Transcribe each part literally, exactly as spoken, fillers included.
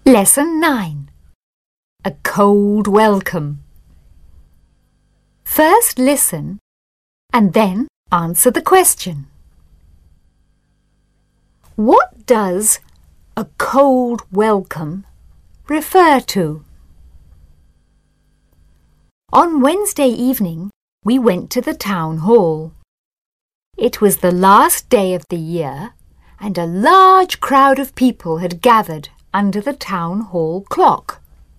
Lesson nine. A cold welcome. First listen and then answer the question. What does a cold welcome refer to? On Wednesday evening, we went to the town hall. It was the last day of the year and a large crowd of people had gathered under the town hall clock.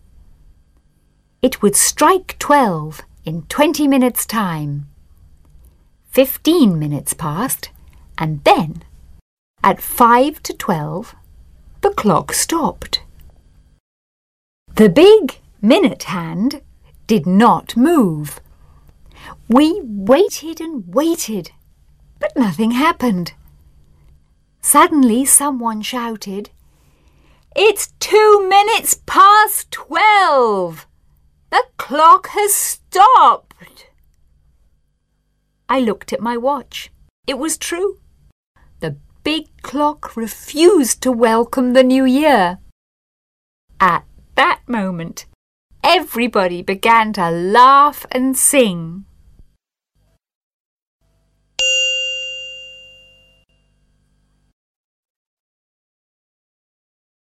It would strike twelve in twenty minutes' time. Fifteen minutes passed, and then, at five to twelve, the clock stopped. The big minute hand did not move. We waited and waited, but nothing happened. Suddenly someone shouted, "It's two minutes past twelve! The clock has stopped!" I looked at my watch. It was true. The big clock refused to welcome the new year. At that moment, everybody began to laugh and sing.